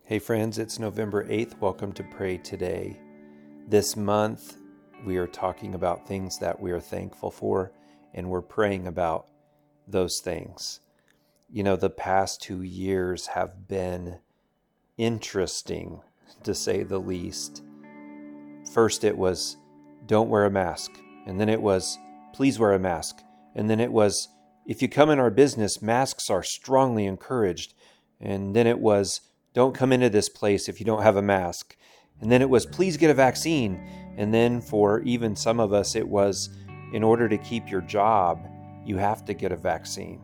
Hey friends, it's November 8th. Welcome to Pray Today. This month, we are talking about things that we are thankful for, and we're praying about those things. You know, the past 2 years have been interesting, to say the least. First, it was, don't wear a mask. And then it was, please wear a mask. And then it was, if you come in our business, masks are strongly encouraged. And then it was, don't come into this place if you don't have a mask. And then it was, please get a vaccine. And then for even some of us, it was, in order to keep your job, you have to get a vaccine.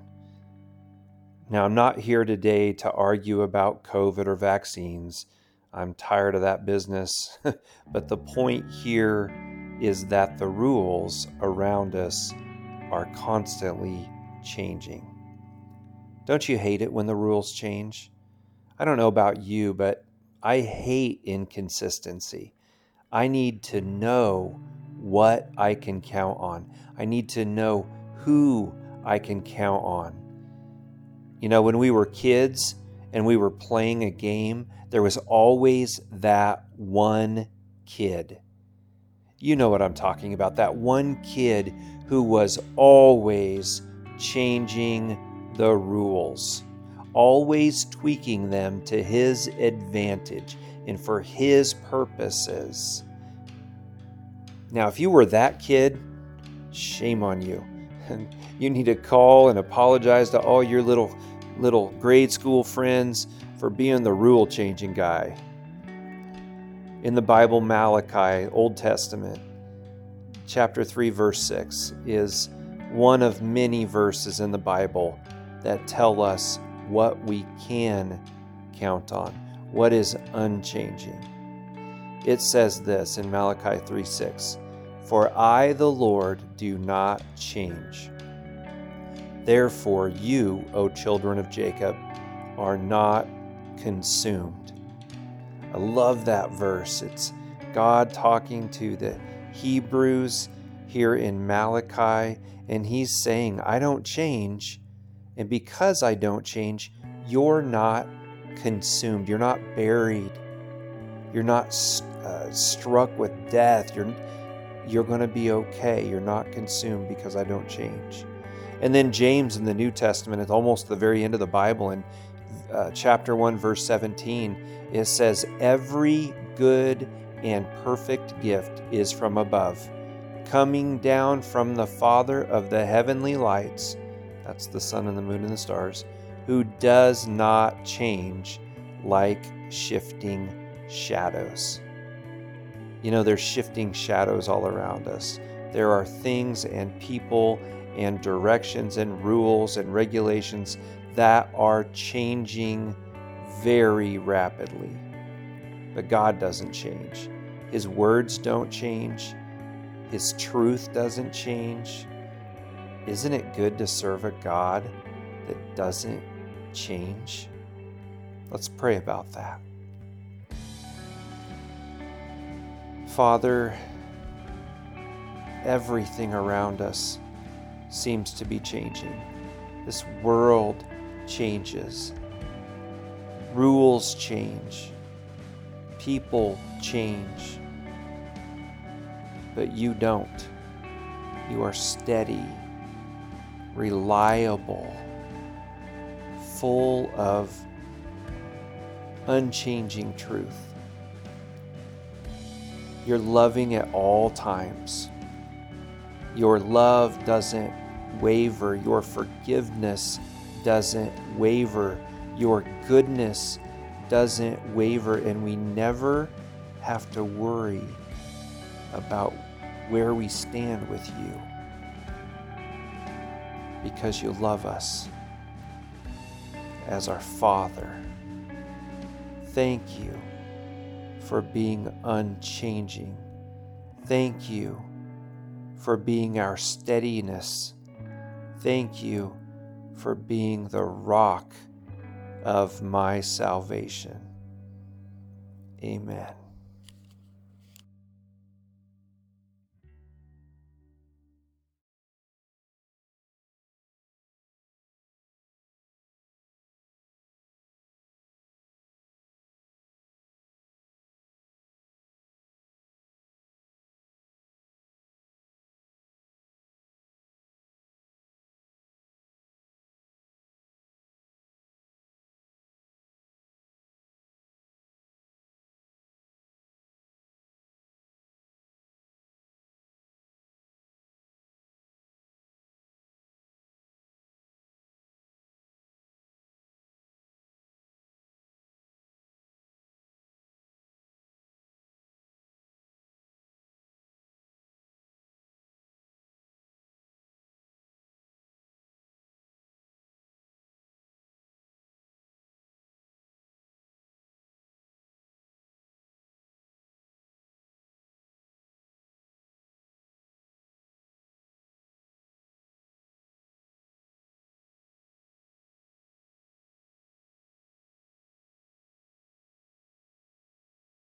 Now, I'm not here today to argue about COVID or vaccines. I'm tired of that business. But the point here is that the rules around us are constantly changing. Don't you hate it when the rules change? I don't know about you, but I hate inconsistency. I need to know what I can count on. I need to know who I can count on. You know, when we were kids and we were playing a game, there was always that one kid. You know what I'm talking about, that one kid who was always changing the rules, always tweaking them to his advantage and for his purposes. Now, if you were that kid, shame on you. You need to call and apologize to all your little grade school friends for being the rule-changing guy. In the Bible, Malachi, Old Testament, chapter 3, verse 6, is one of many verses in the Bible that tell us what we can count on, what is unchanging. It says this in Malachi 3:6, "For I, the Lord, do not change. Therefore you, O children of Jacob, are not consumed." I love that verse. It's God talking to the Hebrews here in Malachi, and he's saying, I don't change. And because I don't change, you're not consumed. You're not buried. You're not struck with death. You're going to be okay. You're not consumed because I don't change. And then James in the New Testament, at almost the very end of the Bible, in chapter 1, verse 17, it says, "Every good and perfect gift is from above, coming down from the Father of the heavenly lights," that's the sun and the moon and the stars, "who does not change like shifting shadows." You know, there's shifting shadows all around us. There are things and people and directions and rules and regulations that are changing very rapidly. But God doesn't change. His words don't change. His truth doesn't change. Isn't it good to serve a God that doesn't change? Let's pray about that. Father, everything around us seems to be changing. This world changes. Rules change. People change. But you don't. You are steady, reliable, full of unchanging truth. You're loving at all times. Your love doesn't waver. Your forgiveness doesn't waver. Your goodness doesn't waver. And we never have to worry about where we stand with you, because you love us as our Father. Thank you for being unchanging. Thank you for being our steadiness. Thank you for being the rock of my salvation. Amen.